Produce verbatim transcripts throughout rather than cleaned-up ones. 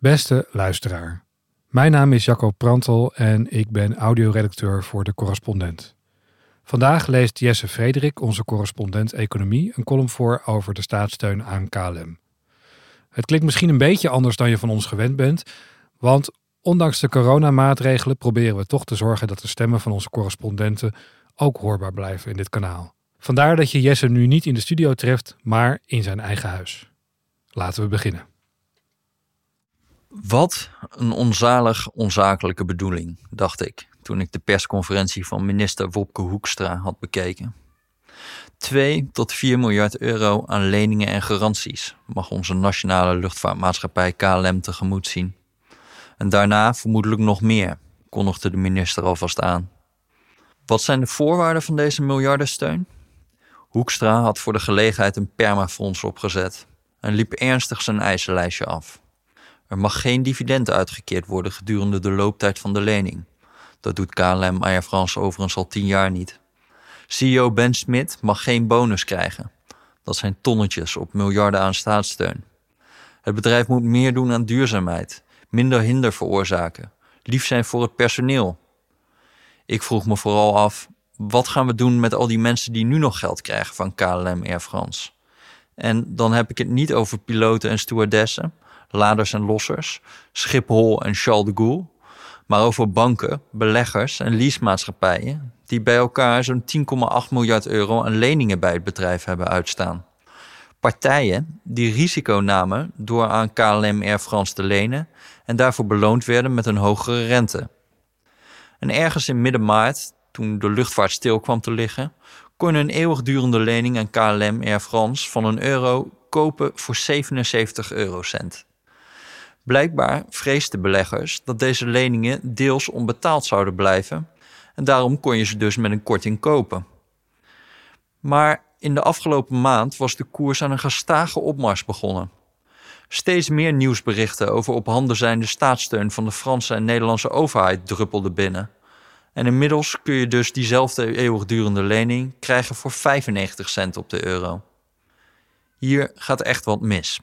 Beste luisteraar, mijn naam is Jacco Prantel en ik ben audioredacteur voor De Correspondent. Vandaag leest Jesse Frederik, onze correspondent economie, een column voor over de staatssteun aan K L M. Het klinkt misschien een beetje anders dan je van ons gewend bent, want ondanks de coronamaatregelen proberen we toch te zorgen dat de stemmen van onze correspondenten ook hoorbaar blijven in dit kanaal. Vandaar dat je Jesse nu niet in de studio treft, maar in zijn eigen huis. Laten we beginnen. Wat een onzalig onzakelijke bedoeling, dacht ik, toen ik de persconferentie van minister Wopke Hoekstra had bekeken. twee tot vier miljard euro aan leningen en garanties mag onze nationale luchtvaartmaatschappij K L M tegemoet zien. En daarna vermoedelijk nog meer, kondigde de minister alvast aan. Wat zijn de voorwaarden van deze miljardensteun? Hoekstra had voor de gelegenheid een permafonds opgezet en liep ernstig zijn eisenlijstje af. Er mag geen dividend uitgekeerd worden gedurende de looptijd van de lening. Dat doet K L M Air France overigens al tien jaar niet. C E O Ben Smit mag geen bonus krijgen. Dat zijn tonnetjes op miljarden aan staatssteun. Het bedrijf moet meer doen aan duurzaamheid, minder hinder veroorzaken, lief zijn voor het personeel. Ik vroeg me vooral af, wat gaan we doen met al die mensen die nu nog geld krijgen van K L M Air France? En dan heb ik het niet over piloten en stewardessen, laders en lossers, Schiphol en Charles de Gaulle, maar over banken, beleggers en leasemaatschappijen die bij elkaar zo'n tien komma acht miljard euro aan leningen bij het bedrijf hebben uitstaan. Partijen die risico namen door aan K L M Air France te lenen en daarvoor beloond werden met een hogere rente. En ergens in midden maart, toen de luchtvaart stil kwam te liggen, kon je een eeuwigdurende lening aan K L M Air France van een euro kopen voor zevenenzeventig eurocent. Blijkbaar vreesden beleggers dat deze leningen deels onbetaald zouden blijven en daarom kon je ze dus met een korting kopen. Maar in de afgelopen maand was de koers aan een gestage opmars begonnen. Steeds meer nieuwsberichten over op handen zijnde staatssteun van de Franse en Nederlandse overheid druppelden binnen. En inmiddels kun je dus diezelfde eeuwigdurende lening krijgen voor vijfennegentig cent op de euro. Hier gaat echt wat mis.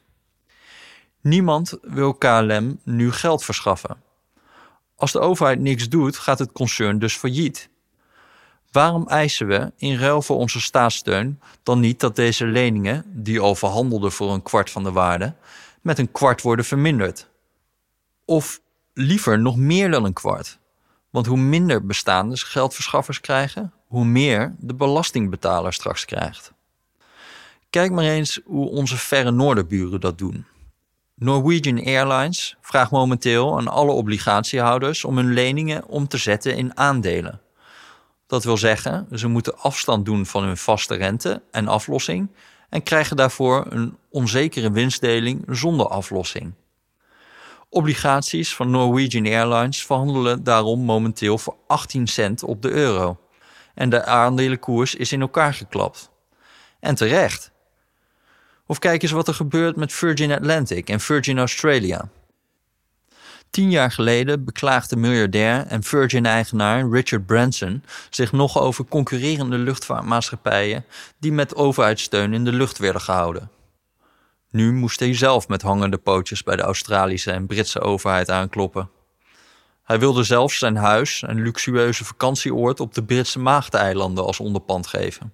Niemand wil K L M nu geld verschaffen. Als de overheid niks doet, gaat het concern dus failliet. Waarom eisen we in ruil voor onze staatssteun dan niet dat deze leningen, die al verhandelden voor een kwart van de waarde, met een kwart worden verminderd? Of liever nog meer dan een kwart? Want hoe minder bestaande geldverschaffers krijgen, hoe meer de belastingbetaler straks krijgt. Kijk maar eens hoe onze verre noorderburen dat doen. Norwegian Airlines vraagt momenteel aan alle obligatiehouders om hun leningen om te zetten in aandelen. Dat wil zeggen, ze moeten afstand doen van hun vaste rente en aflossing en krijgen daarvoor een onzekere winstdeling zonder aflossing. Obligaties van Norwegian Airlines verhandelen daarom momenteel voor achttien cent op de euro. En de aandelenkoers is in elkaar geklapt. En terecht. Of kijk eens wat er gebeurt met Virgin Atlantic en Virgin Australia. Tien jaar geleden beklaagde miljardair en Virgin-eigenaar Richard Branson zich nog over concurrerende luchtvaartmaatschappijen die met overheidssteun in de lucht werden gehouden. Nu moest hij zelf met hangende pootjes bij de Australische en Britse overheid aankloppen. Hij wilde zelfs zijn huis en luxueuze vakantieoord op de Britse Maagdeneilanden als onderpand geven.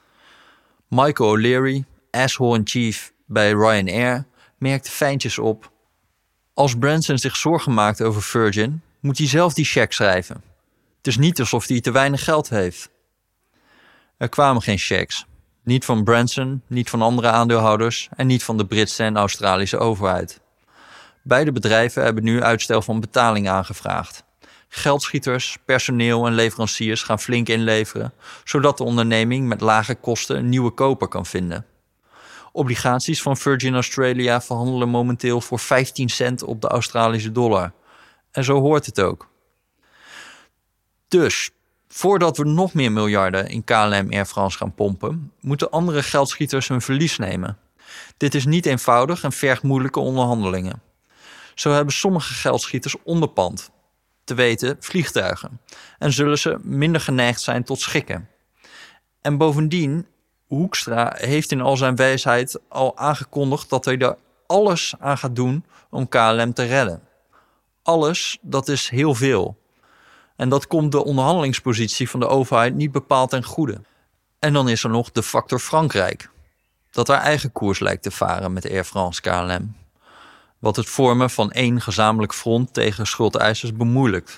Michael O'Leary, asshole in chief bij Ryanair, merkte fijntjes op. Als Branson zich zorgen maakt over Virgin, moet hij zelf die cheque schrijven. Het is niet alsof hij te weinig geld heeft. Er kwamen geen cheques. Niet van Branson, niet van andere aandeelhouders en niet van de Britse en Australische overheid. Beide bedrijven hebben nu uitstel van betaling aangevraagd. Geldschieters, personeel en leveranciers gaan flink inleveren, zodat de onderneming met lage kosten een nieuwe koper kan vinden. Obligaties van Virgin Australia verhandelen momenteel voor vijftien cent op de Australische dollar. En zo hoort het ook. Dus, voordat we nog meer miljarden in K L M Air France gaan pompen, moeten andere geldschieters hun verlies nemen. Dit is niet eenvoudig en vergt moeilijke onderhandelingen. Zo hebben sommige geldschieters onderpand, te weten vliegtuigen, en zullen ze minder geneigd zijn tot schikken. En bovendien, Hoekstra heeft in al zijn wijsheid al aangekondigd dat hij de alles aan gaat doen om K L M te redden. Alles, dat is heel veel. En dat komt de onderhandelingspositie van de overheid niet bepaald ten goede. En dan is er nog de factor Frankrijk, dat haar eigen koers lijkt te varen met Air France K L M. Wat het vormen van één gezamenlijk front tegen schuldeisers bemoeilijkt.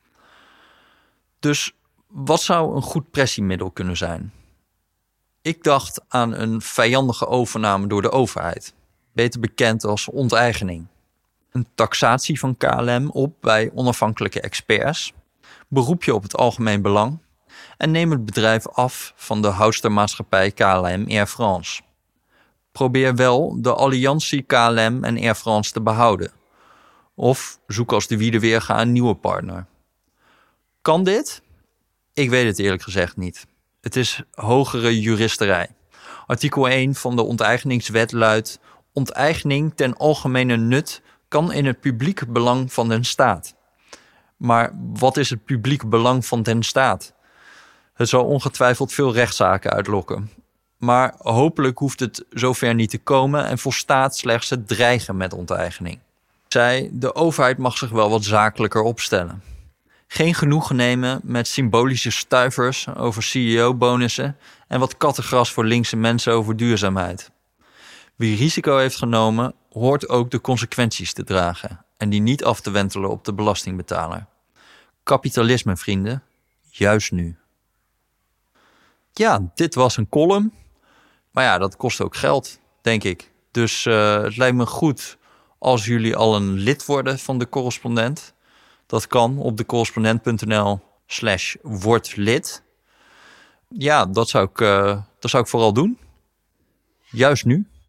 Dus wat zou een goed pressiemiddel kunnen zijn? Ik dacht aan een vijandige overname door de overheid, beter bekend als onteigening. Een taxatie van K L M op bij onafhankelijke experts, beroep je op het algemeen belang en neem het bedrijf af van de houdstermaatschappij K L M Air France. Probeer wel de alliantie K L M en Air France te behouden. Of zoek als de wiede weerga een nieuwe partner. Kan dit? Ik weet het eerlijk gezegd niet. Het is hogere juristerij. Artikel één van de onteigeningswet luidt: onteigening ten algemene nut kan in het publiek belang van den staat. Maar wat is het publiek belang van den staat? Het zal ongetwijfeld veel rechtszaken uitlokken. Maar hopelijk hoeft het zover niet te komen en volstaat slechts het dreigen met onteigening. Zij, de overheid mag zich wel wat zakelijker opstellen. Geen genoegen nemen met symbolische stuivers over C E O-bonussen en wat kattengras voor linkse mensen over duurzaamheid. Wie risico heeft genomen, hoort ook de consequenties te dragen en die niet af te wentelen op de belastingbetaler. Kapitalisme, vrienden, juist nu. Ja, dit was een column. Maar ja, dat kost ook geld, denk ik. Dus uh, het lijkt me goed als jullie al een lid worden van de Correspondent. Dat kan op decorrespondent.nl slash word lid. Ja, dat zou ik, uh, dat zou ik vooral doen. Juist nu.